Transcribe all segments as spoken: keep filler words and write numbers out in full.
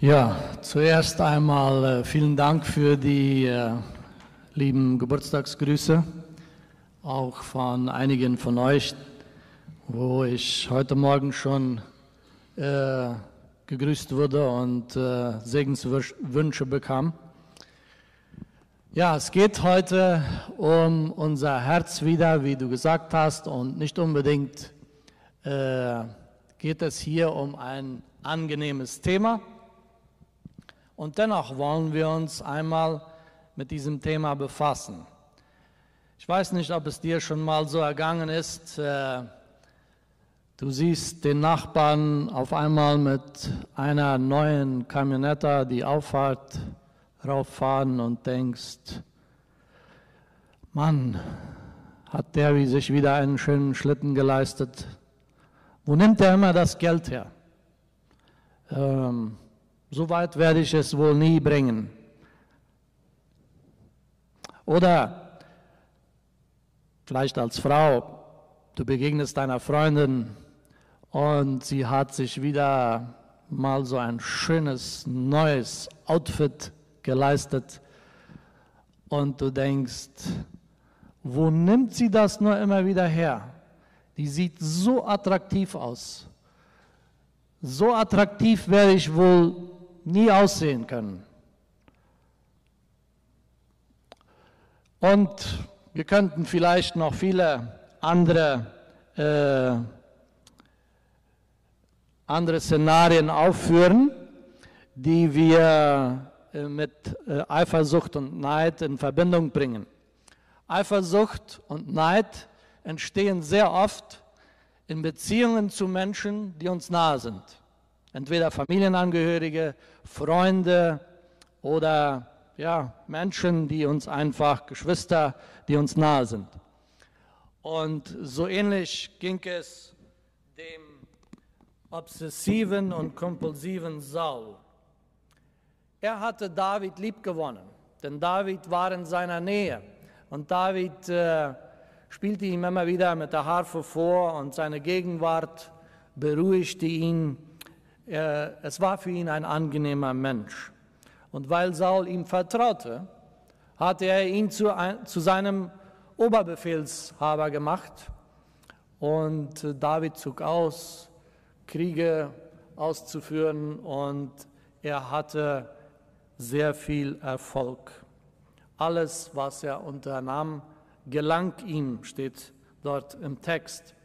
Ja, zuerst einmal äh, vielen Dank für die äh, lieben Geburtstagsgrüße, auch von einigen von euch, wo ich heute Morgen schon äh, gegrüßt wurde und äh, Segenswünsche bekam. Ja, es geht heute um unser Herz wieder, wie du gesagt hast, und nicht unbedingt äh, geht es hier um ein angenehmes Thema. Und dennoch wollen wir uns einmal mit diesem Thema befassen. Ich weiß nicht, ob es dir schon mal so ergangen ist, äh, du siehst den Nachbarn auf einmal mit einer neuen Camionetta die Auffahrt rauffahren und denkst, Mann, hat der wie sich wieder einen schönen Schlitten geleistet. Wo nimmt der immer das Geld her? Ähm, So weit werde ich es wohl nie bringen. Oder vielleicht als Frau, du begegnest deiner Freundin und sie hat sich wieder mal so ein schönes neues Outfit geleistet und du denkst, wo nimmt sie das nur immer wieder her? Die sieht so attraktiv aus. So attraktiv werde ich wohl nie aussehen können. Und wir könnten vielleicht noch viele andere, äh, andere Szenarien aufführen, die wir äh, mit äh, Eifersucht und Neid in Verbindung bringen. Eifersucht und Neid entstehen sehr oft in Beziehungen zu Menschen, die uns nahe sind. Entweder Familienangehörige, Freunde oder ja, Menschen, die uns einfach, Geschwister, die uns nahe sind. Und so ähnlich ging es dem obsessiven und kompulsiven Saul. Er hatte David liebgewonnen, denn David war in seiner Nähe. Und David äh, spielte ihm immer wieder mit der Harfe vor und seine Gegenwart beruhigte ihn. Er, es war für ihn ein angenehmer Mensch. Und weil Saul ihm vertraute, hatte er ihn zu, ein, zu seinem Oberbefehlshaber gemacht. Und David zog aus, Kriege auszuführen, und er hatte sehr viel Erfolg. Alles, was er unternahm, gelang ihm, steht dort im Text.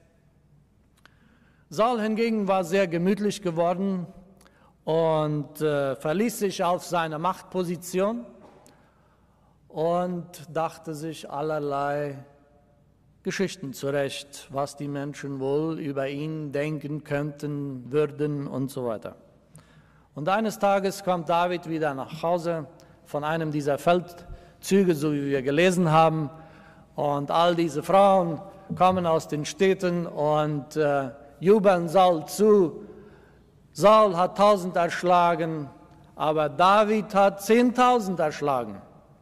Saul hingegen war sehr gemütlich geworden und äh, verließ sich auf seine Machtposition und dachte sich allerlei Geschichten zurecht, was die Menschen wohl über ihn denken könnten, würden und so weiter. Und eines Tages kommt David wieder nach Hause von einem dieser Feldzüge, so wie wir gelesen haben, und all diese Frauen kommen aus den Städten und äh, jubeln Saul zu. Saul hat tausend erschlagen, aber David hat zehntausend erschlagen.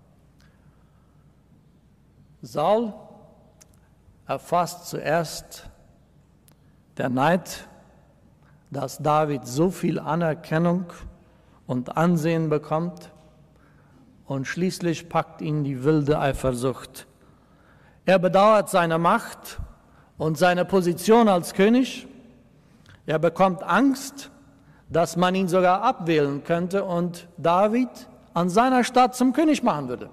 Saul erfasst zuerst der Neid, dass David so viel Anerkennung und Ansehen bekommt, und schließlich packt ihn die wilde Eifersucht. Er bedauert seine Macht und seine Position als König. Er bekommt Angst, dass man ihn sogar abwählen könnte und David an seiner Stadt zum König machen würde.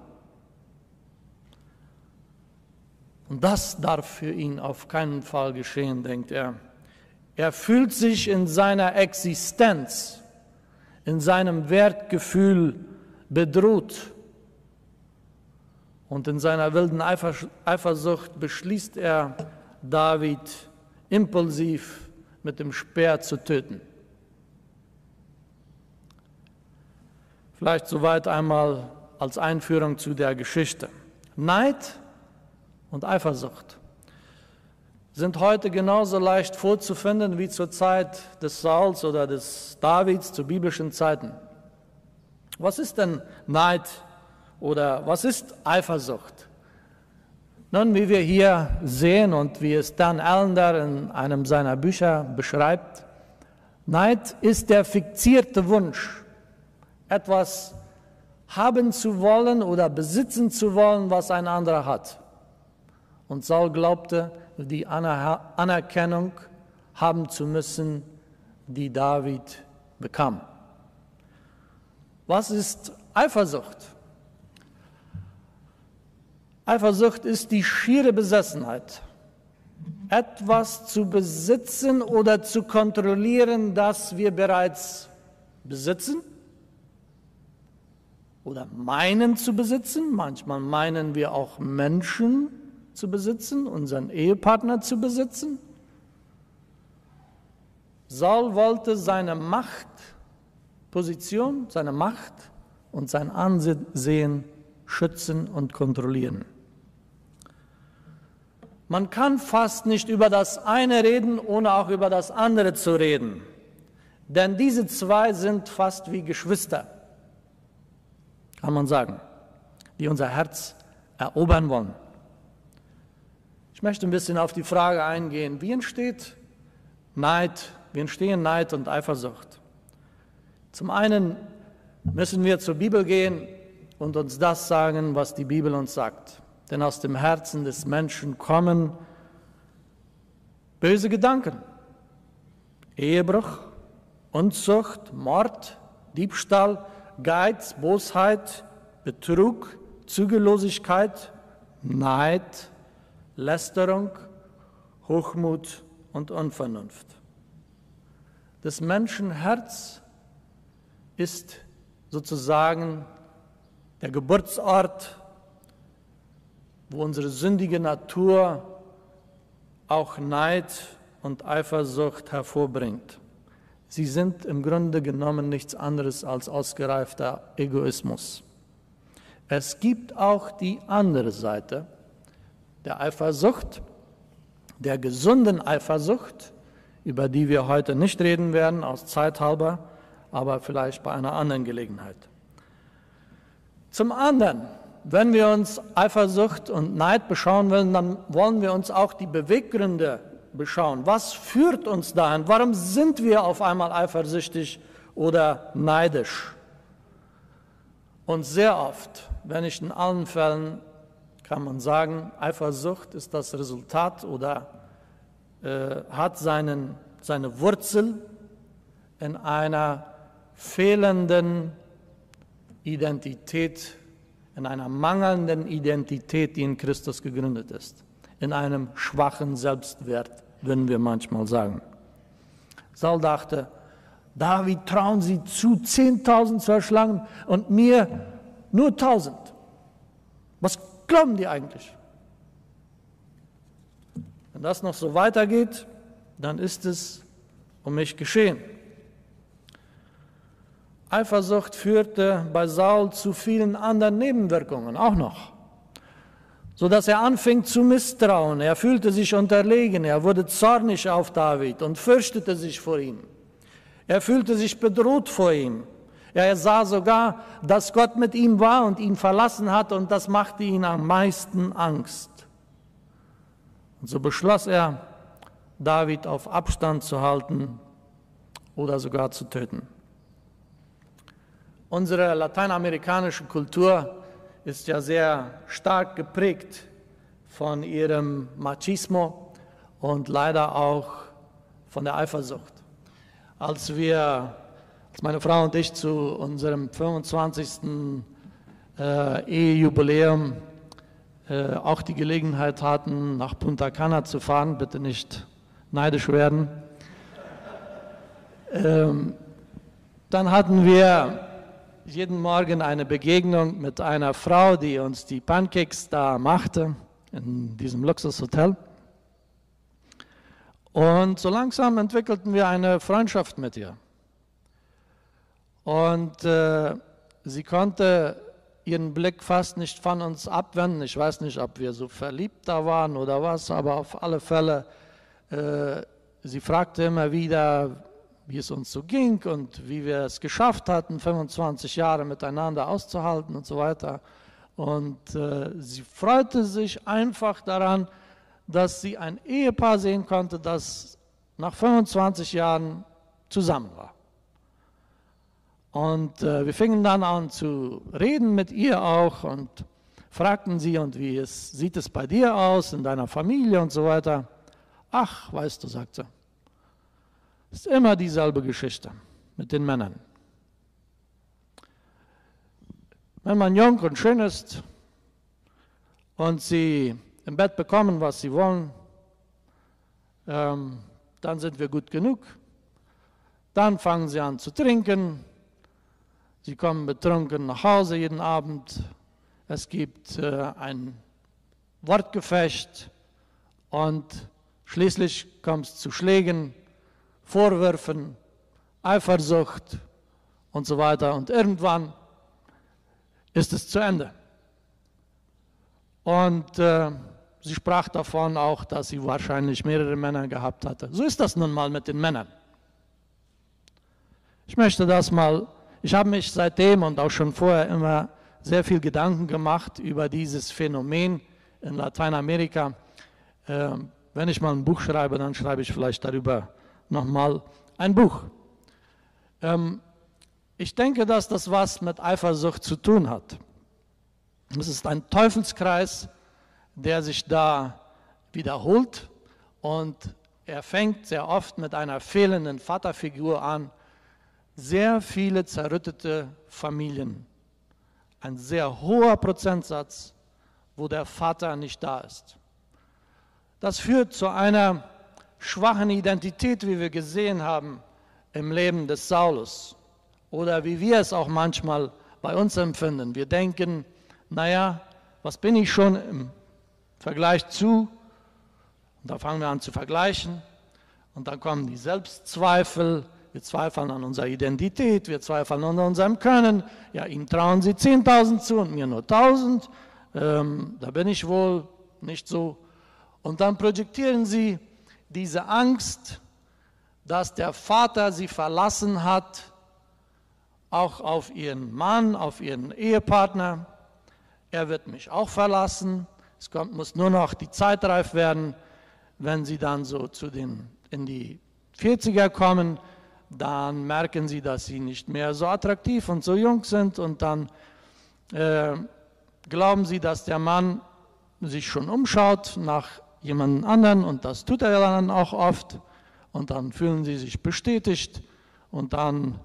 Und das darf für ihn auf keinen Fall geschehen, denkt er. Er fühlt sich in seiner Existenz, in seinem Wertgefühl bedroht. Und in seiner wilden Eifersucht beschließt er, David impulsiv mit dem Speer zu töten. Vielleicht soweit einmal als Einführung zu der Geschichte. Neid und Eifersucht sind heute genauso leicht vorzufinden wie zur Zeit des Sauls oder des Davids zu biblischen Zeiten. Was ist denn Neid oder was ist Eifersucht? Nun, wie wir hier sehen und wie es Dan Allender in einem seiner Bücher beschreibt, Neid ist der fixierte Wunsch etwas haben zu wollen oder besitzen zu wollen, was ein anderer hat. Und Saul glaubte, die Anerkennung haben zu müssen, die David bekam. Was ist Eifersucht? Eifersucht ist die schiere Besessenheit, etwas zu besitzen oder zu kontrollieren, das wir bereits besitzen oder meinen zu besitzen. Manchmal meinen wir auch Menschen zu besitzen, unseren Ehepartner zu besitzen. Saul wollte seine Machtposition, seine Macht und sein Ansehen schützen und kontrollieren. Man kann fast nicht über das eine reden, ohne auch über das andere zu reden. Denn diese zwei sind fast wie Geschwister, kann man sagen, die unser Herz erobern wollen. Ich möchte ein bisschen auf die Frage eingehen, wie entsteht Neid, wie entstehen Neid und Eifersucht? Zum einen müssen wir zur Bibel gehen und uns das sagen, was die Bibel uns sagt. Denn aus dem Herzen des Menschen kommen böse Gedanken, Ehebruch, Unzucht, Mord, Diebstahl, Geiz, Bosheit, Betrug, Zügellosigkeit, Neid, Lästerung, Hochmut und Unvernunft. Das Menschenherz ist sozusagen der Geburtsort, wo unsere sündige Natur auch Neid und Eifersucht hervorbringt. Sie sind im Grunde genommen nichts anderes als ausgereifter Egoismus. Es gibt auch die andere Seite der Eifersucht, der gesunden Eifersucht, über die wir heute nicht reden werden, aus Zeit halber, aber vielleicht bei einer anderen Gelegenheit. Zum anderen, wenn wir uns Eifersucht und Neid beschauen wollen, dann wollen wir uns auch die Beweggründe beschauen. Was führt uns dahin? Warum sind wir auf einmal eifersüchtig oder neidisch? Und sehr oft, wenn nicht in allen Fällen, kann man sagen, Eifersucht ist das Resultat oder äh, hat seinen, seine Wurzel in einer fehlenden Identität, in einer mangelnden Identität, die in Christus gegründet ist, in einem schwachen Selbstwert, würden wir manchmal sagen. Saul dachte, David trauen sie zu, zehntausend zu erschlagen und mir nur tausend. Was glauben die eigentlich? Wenn das noch so weitergeht, dann ist es um mich geschehen. Eifersucht führte bei Saul zu vielen anderen Nebenwirkungen auch noch, sodass er anfing zu misstrauen. Er fühlte sich unterlegen, er wurde zornig auf David und fürchtete sich vor ihm. Er fühlte sich bedroht vor ihm. Er sah sogar, dass Gott mit ihm war und ihn verlassen hat, und das machte ihn am meisten Angst. Und so beschloss er, David auf Abstand zu halten oder sogar zu töten. Unsere lateinamerikanische Kultur ist ja sehr stark geprägt von ihrem Machismo und leider auch von der Eifersucht. Als wir, als meine Frau und ich zu unserem fünfundzwanzigsten Äh, Ehejubiläum äh, auch die Gelegenheit hatten, nach Punta Cana zu fahren, bitte nicht neidisch werden, ähm, dann hatten wir jeden Morgen eine Begegnung mit einer Frau, die uns die Pancakes da machte, in diesem Luxushotel. Und so langsam entwickelten wir eine Freundschaft mit ihr. Und äh, sie konnte ihren Blick fast nicht von uns abwenden. Ich weiß nicht, ob wir so verliebt da waren oder was, aber auf alle Fälle, äh, sie fragte immer wieder, wie es uns so ging und wie wir es geschafft hatten, fünfundzwanzig Jahre miteinander auszuhalten und so weiter. Und äh, sie freute sich einfach daran, dass sie ein Ehepaar sehen konnte, das nach fünfundzwanzig Jahren zusammen war. Und äh, wir fingen dann an zu reden mit ihr auch und fragten sie, und wie es, sieht es bei dir aus, in deiner Familie und so weiter. Ach, weißt du, sagt sie, ist immer dieselbe Geschichte mit den Männern. Wenn man jung und schön ist und sie im Bett bekommen, was sie wollen, ähm, dann sind wir gut genug. Dann fangen sie an zu trinken. Sie kommen betrunken nach Hause jeden Abend. Es gibt äh, ein Wortgefecht und schließlich kommt es zu Schlägen, Vorwürfen, Eifersucht und so weiter. Und irgendwann ist es zu Ende. Und äh, sie sprach davon auch, dass sie wahrscheinlich mehrere Männer gehabt hatte. So ist das nun mal mit den Männern. Ich möchte das mal, ich habe mich seitdem und auch schon vorher immer sehr viel Gedanken gemacht über dieses Phänomen in Lateinamerika. Äh, wenn ich mal ein Buch schreibe, dann schreibe ich vielleicht darüber nochmal ein Buch. Ähm, ich denke, dass das was mit Eifersucht zu tun hat. Es ist ein Teufelskreis, der sich da wiederholt, und er fängt sehr oft mit einer fehlenden Vaterfigur an. Sehr viele zerrüttete Familien, ein sehr hoher Prozentsatz, wo der Vater nicht da ist. Das führt zu einer schwachen Identität, wie wir gesehen haben im Leben des Saulus, oder wie wir es auch manchmal bei uns empfinden. Wir denken, naja, was bin ich schon im Vergleich zu? Und da fangen wir an zu vergleichen, und dann kommen die Selbstzweifel. Wir zweifeln an unserer Identität, wir zweifeln an unserem Können. Ja, ihm trauen sie zehntausend zu und mir nur tausend. Ähm, da bin ich wohl nicht so. Und dann projektieren sie diese Angst, dass der Vater sie verlassen hat, auch auf ihren Mann, auf ihren Ehepartner. Er wird mich auch verlassen. Es kommt, muss nur noch die Zeit reif werden, wenn sie dann so zu den, in die vierziger kommen. Dann merken sie, dass sie nicht mehr so attraktiv und so jung sind, und dann äh, glauben sie, dass der Mann sich schon umschaut nach jemand anderen, und das tut er dann auch oft, und dann fühlen sie sich bestätigt, und dann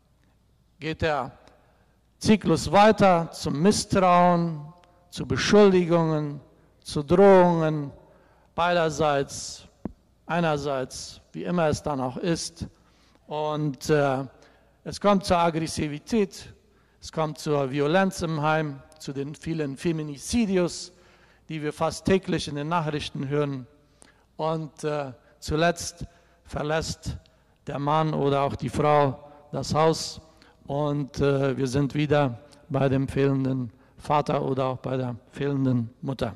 geht der Zyklus weiter zum Misstrauen, zu Beschuldigungen, zu Drohungen, beiderseits, einerseits, wie immer es dann auch ist. Und äh, es kommt zur Aggressivität, es kommt zur Violenz im Heim, zu den vielen Feminicidios, die wir fast täglich in den Nachrichten hören. Und äh, zuletzt verlässt der Mann oder auch die Frau das Haus, und äh, wir sind wieder bei dem fehlenden Vater oder auch bei der fehlenden Mutter.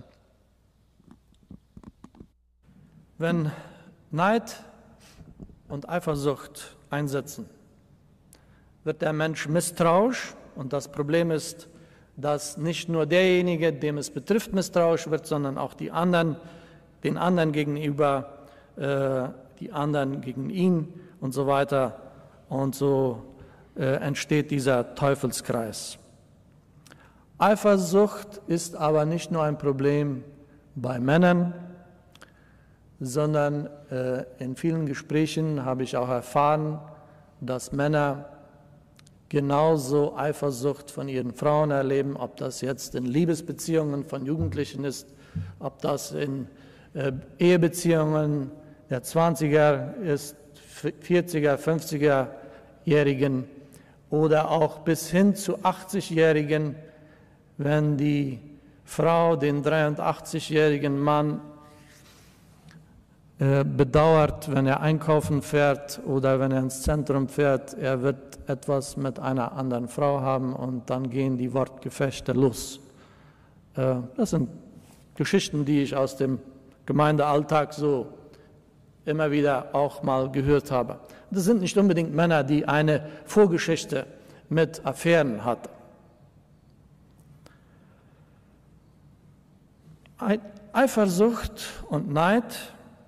Wenn Neid und Eifersucht einsetzen, wird der Mensch misstrauisch, und das Problem ist, dass nicht nur derjenige, dem es betrifft, misstrauisch wird, sondern auch die anderen, den anderen gegenüber, äh, die anderen gegen ihn und so weiter, und so äh, entsteht dieser Teufelskreis. Eifersucht ist aber nicht nur ein Problem bei Männern, sondern äh, in vielen Gesprächen habe ich auch erfahren, dass Männer genauso Eifersucht von ihren Frauen erleben, ob das jetzt in Liebesbeziehungen von Jugendlichen ist, ob das in äh, Ehebeziehungen der zwanziger ist, vierziger, fünfziger-Jährigen oder auch bis hin zu achtzigjährigen, wenn die Frau den dreiundachtzigjährigen Mann äh, bedauert, wenn er einkaufen fährt oder wenn er ins Zentrum fährt, er wird etwas mit einer anderen Frau haben, und dann gehen die Wortgefechte los. Äh, das sind Geschichten, die ich aus dem Gemeindealltag so immer wieder auch mal gehört habe. Das sind nicht unbedingt Männer, die eine Vorgeschichte mit Affären hatten. Eifersucht und Neid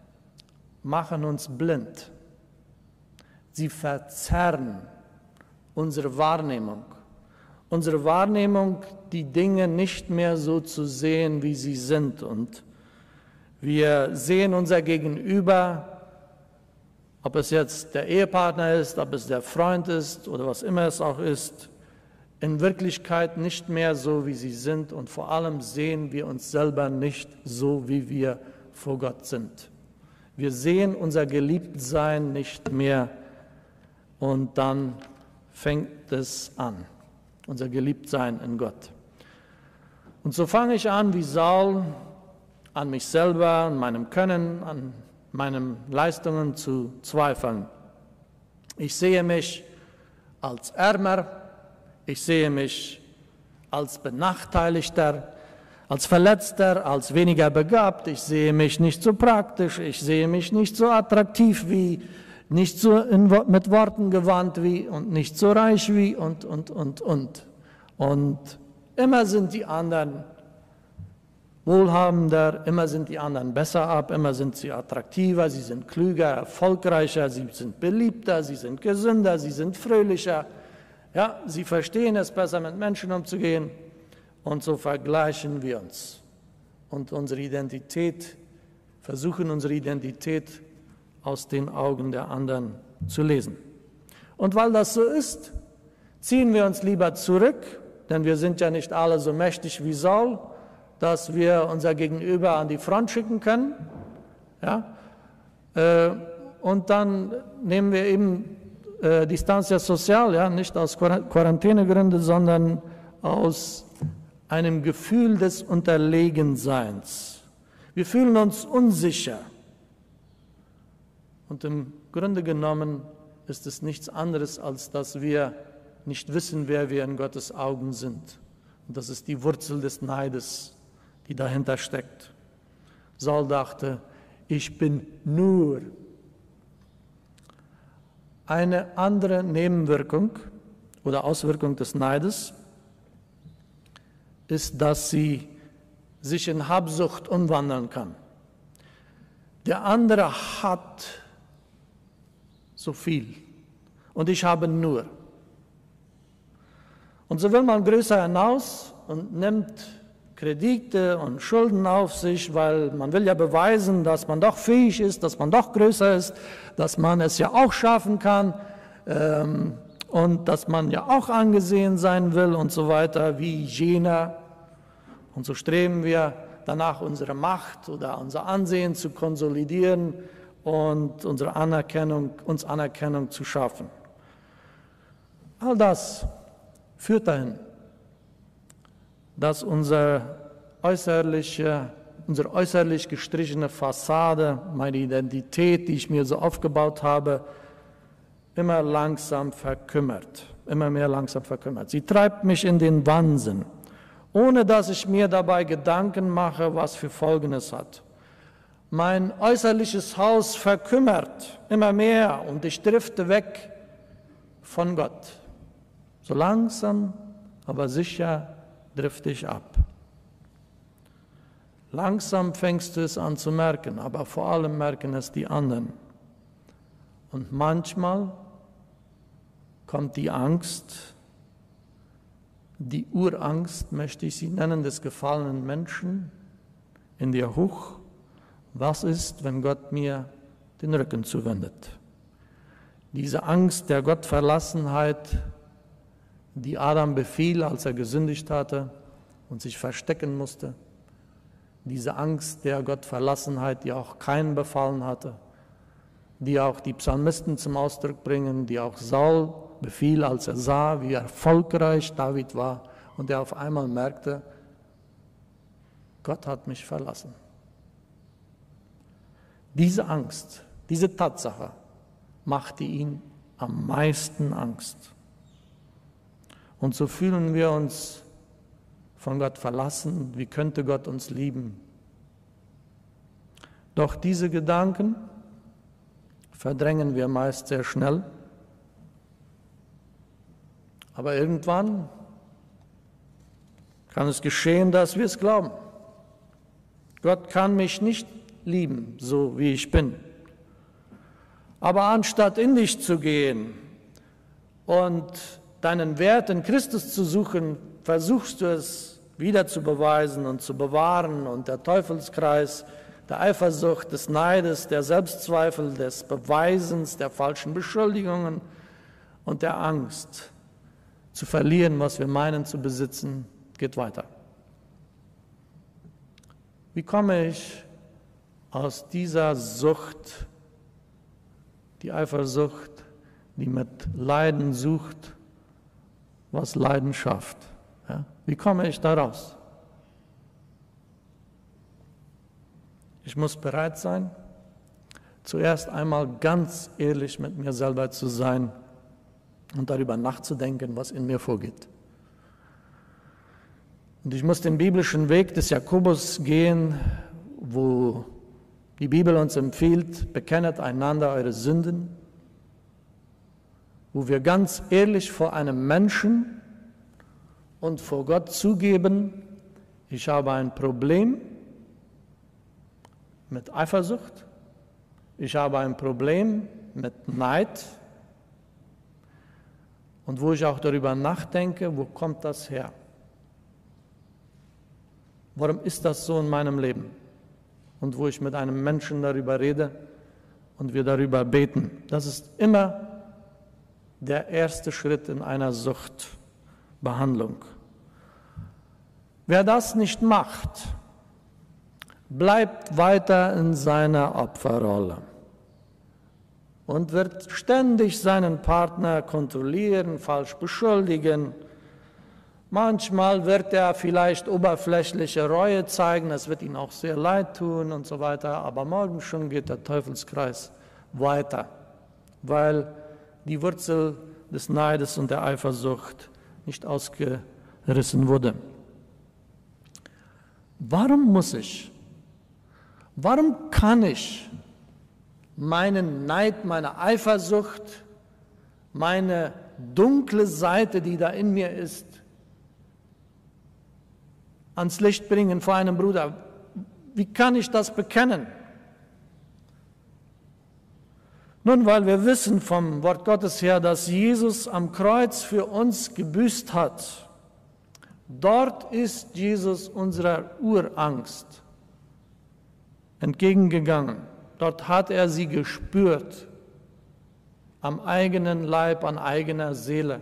machen uns blind. Sie verzerren unsere Wahrnehmung. Unsere Wahrnehmung, die Dinge nicht mehr so zu sehen, wie sie sind. Und wir sehen unser Gegenüber, ob es jetzt der Ehepartner ist, ob es der Freund ist oder was immer es auch ist, in Wirklichkeit nicht mehr so, wie sie sind. Und vor allem sehen wir uns selber nicht so, wie wir vor Gott sind. Wir sehen unser Geliebtsein nicht mehr und dann fängt es an, unser Geliebtsein in Gott. Und so fange ich an, wie Saul, an mich selber, an meinem Können, an meinen Leistungen zu zweifeln. Ich sehe mich als Ärmer, ich sehe mich als Benachteiligter, als Verletzter, als weniger begabt, ich sehe mich nicht so praktisch, ich sehe mich nicht so attraktiv wie, nicht so in, mit Worten gewandt wie und nicht so reich wie und, und, und, und. Und immer sind die anderen wohlhabender, immer sind die anderen besser ab, immer sind sie attraktiver, sie sind klüger, erfolgreicher, sie sind beliebter, sie sind gesünder, sie sind fröhlicher. Ja, sie verstehen es besser, mit Menschen umzugehen. Und so vergleichen wir uns und unsere Identität, versuchen unsere Identität aus den Augen der anderen zu lesen. Und weil das so ist, ziehen wir uns lieber zurück, denn wir sind ja nicht alle so mächtig wie Saul, dass wir unser Gegenüber an die Front schicken können. Ja? Äh, und dann nehmen wir eben äh, Distantia Social, ja? Nicht aus Quarantänegründen, sondern aus einem Gefühl des Unterlegenseins. Wir fühlen uns unsicher. Und im Grunde genommen ist es nichts anderes, als dass wir nicht wissen, wer wir in Gottes Augen sind. Und das ist die Wurzel des Neides, die dahinter steckt. Saul dachte, ich bin nur. Eine andere Nebenwirkung oder Auswirkung des Neides ist, dass sie sich in Habsucht umwandeln kann. Der andere hat so viel und ich habe nur. Und so will man größer hinaus und nimmt Kredite und Schulden auf sich, weil man will ja beweisen, dass man doch fähig ist, dass man doch größer ist, dass man es ja auch schaffen kann ähm, und dass man ja auch angesehen sein will und so weiter wie jener. Und so streben wir danach, unsere Macht oder unser Ansehen zu konsolidieren und unsere Anerkennung, uns Anerkennung zu schaffen. All das führt dahin, dass unser äußerliche, unsere äußerlich gestrichene Fassade, meine Identität, die ich mir so aufgebaut habe, immer langsam verkümmert, immer mehr langsam verkümmert. Sie treibt mich in den Wahnsinn, ohne dass ich mir dabei Gedanken mache, was für Folgen es hat. Mein äußerliches Haus verkümmert immer mehr und ich drifte weg von Gott. So langsam, aber sicher drifte ich ab. Langsam fängst du es an zu merken, aber vor allem merken es die anderen. Und manchmal kommt die Angst, die Urangst, möchte ich sie nennen, des gefallenen Menschen in dir hoch. Was ist, wenn Gott mir den Rücken zuwendet? Diese Angst der Gottverlassenheit, die Adam befiel, als er gesündigt hatte und sich verstecken musste. Diese Angst der Gottverlassenheit, die auch Kain befallen hatte, die auch die Psalmisten zum Ausdruck bringen, die auch Saul befiel, als er sah, wie erfolgreich David war und er auf einmal merkte, Gott hat mich verlassen. Diese Angst, diese Tatsache machte ihn am meisten Angst. Und so fühlen wir uns von Gott verlassen. Wie könnte Gott uns lieben? Doch diese Gedanken verdrängen wir meist sehr schnell. Aber irgendwann kann es geschehen, dass wir es glauben. Gott kann mich nicht lieben, so wie ich bin. Aber anstatt in dich zu gehen und deinen Wert in Christus zu suchen, versuchst du es wieder zu beweisen und zu bewahren. Und der Teufelskreis der Eifersucht, des Neides, der Selbstzweifel, des Beweisens, der falschen Beschuldigungen und der Angst zu verlieren, was wir meinen zu besitzen, geht weiter. Wie komme ich aus dieser Sucht, die Eifersucht, die mit Leiden sucht, was Leiden schafft? Ja? Wie komme ich da raus? Ich muss bereit sein, zuerst einmal ganz ehrlich mit mir selber zu sein und darüber nachzudenken, was in mir vorgeht. Und ich muss den biblischen Weg des Jakobus gehen, wo die Bibel uns empfiehlt, bekennet einander eure Sünden, wo wir ganz ehrlich vor einem Menschen und vor Gott zugeben, ich habe ein Problem mit Eifersucht, ich habe ein Problem mit Neid und wo ich auch darüber nachdenke, wo kommt das her? Warum ist das so in meinem Leben? Und wo ich mit einem Menschen darüber rede und wir darüber beten. Das ist immer der erste Schritt in einer Suchtbehandlung. Wer das nicht macht, bleibt weiter in seiner Opferrolle und wird ständig seinen Partner kontrollieren, falsch beschuldigen. Manchmal wird er vielleicht oberflächliche Reue zeigen, es wird ihm auch sehr leid tun und so weiter, aber morgen schon geht der Teufelskreis weiter, weil die Wurzel des Neides und der Eifersucht nicht ausgerissen wurde. Warum muss ich, warum kann ich meinen Neid, meine Eifersucht, meine dunkle Seite, die da in mir ist, ans Licht bringen vor einem Bruder? Wie kann ich das bekennen? Nun, weil wir wissen vom Wort Gottes her, dass Jesus am Kreuz für uns gebüßt hat. Dort ist Jesus unserer Urangst entgegengegangen. Dort hat er sie gespürt, am eigenen Leib, an eigener Seele.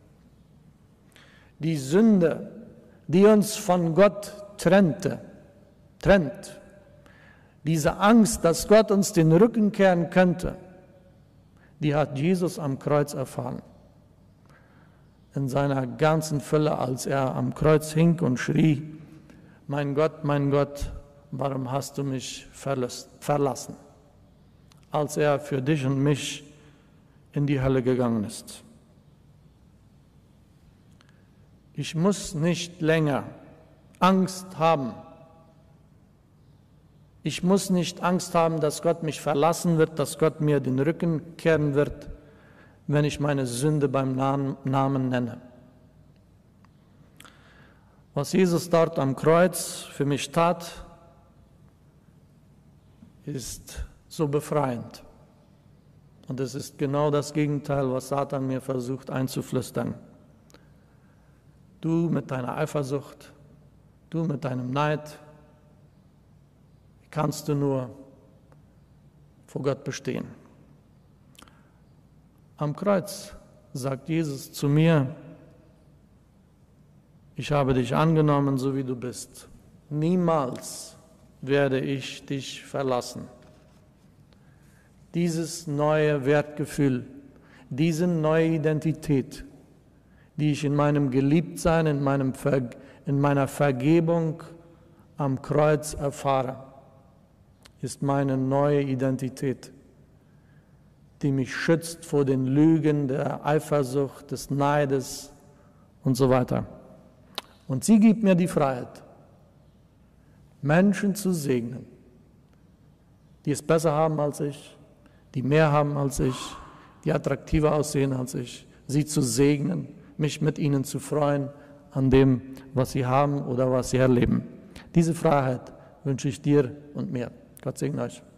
Die Sünde, die uns von Gott trennte, trennt, diese Angst, dass Gott uns den Rücken kehren könnte, die hat Jesus am Kreuz erfahren. In seiner ganzen Fülle, als er am Kreuz hing und schrie, mein Gott, mein Gott, warum hast du mich verlassen? Als er für dich und mich in die Hölle gegangen ist. Ich muss nicht länger Angst haben. Ich muss nicht Angst haben, dass Gott mich verlassen wird, dass Gott mir den Rücken kehren wird, wenn ich meine Sünde beim Namen nenne. Was Jesus dort am Kreuz für mich tat, ist so befreiend. Und es ist genau das Gegenteil, was Satan mir versucht einzuflüstern. Du mit deiner Eifersucht, du mit deinem Neid, wie kannst du nur vor Gott bestehen? Am Kreuz sagt Jesus zu mir, ich habe dich angenommen, so wie du bist. Niemals werde ich dich verlassen. Dieses neue Wertgefühl, diese neue Identität, die ich in meinem Geliebtsein, in, meinem Ver- in meiner Vergebung am Kreuz erfahre, ist meine neue Identität, die mich schützt vor den Lügen der Eifersucht, des Neides und so weiter. Und sie gibt mir die Freiheit, Menschen zu segnen, die es besser haben als ich, die mehr haben als ich, die attraktiver aussehen als ich, sie zu segnen, mich mit ihnen zu freuen an dem, was sie haben oder was sie erleben. Diese Freiheit wünsche ich dir und mir. Gott segne euch.